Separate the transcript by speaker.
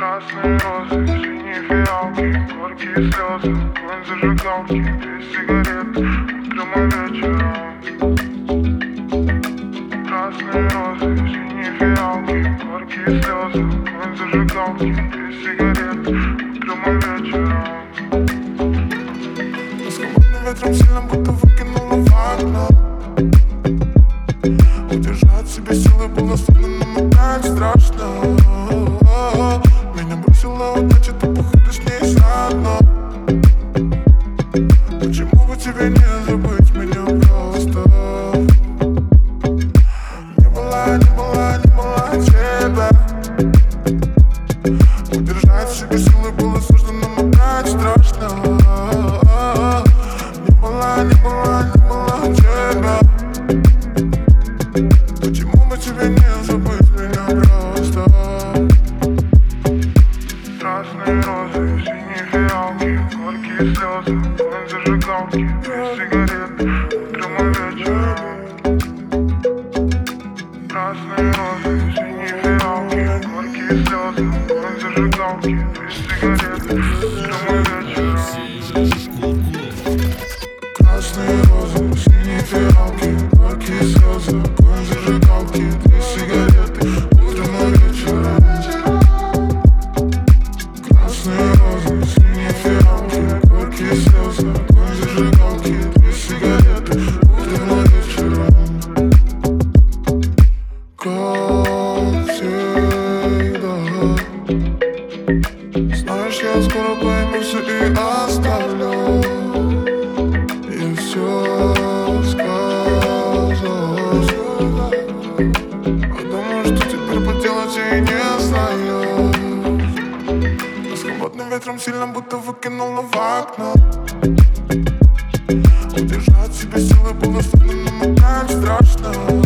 Speaker 1: Красные розы, синие фиалки, горькие слезы, огонь зажигалки, 2 сигареты, утром и вечером. Красные розы, синие фиалки, горькие слезы, огонь зажигалки, 2 сигареты, утром и вечером.
Speaker 2: С холодным ветром сильно будто выкинула в окно. Удержать себе силы было сложно, но мотать страшно. Меня бросила удача, ты походу с ней заодно. Почему бы тебе не забыть меня просто? Не была тебя. Удержать себе силы было сложно, но мотать страшно. Не была тебя. Почему бы тебе не забыть меня просто?
Speaker 1: Красные розы, синие фиалки, горькие слезы, огонь зажигалки, 2 сигареты, утром и вечером. Красные розы, синие фиалки, горькие слезы, огонь зажигалки, 2 сигареты, утром и вечером.
Speaker 2: Красные розы, синие фиалки, горькие слезы, огонь зажигалки, 2 сигареты, утром и вечером. Красные розы, синие фиалки, горькие слезы, огонь зажигалки, 2 сигареты, утром и вечером. Как всегда. Знаешь, я скоро пойму все и оставлю. Я все сказал. Потому что теперь поделать я и не знаю. С холодным ветром сильно будто выкинула в окно. Удержать себе силы было сложно, но мотать страшно.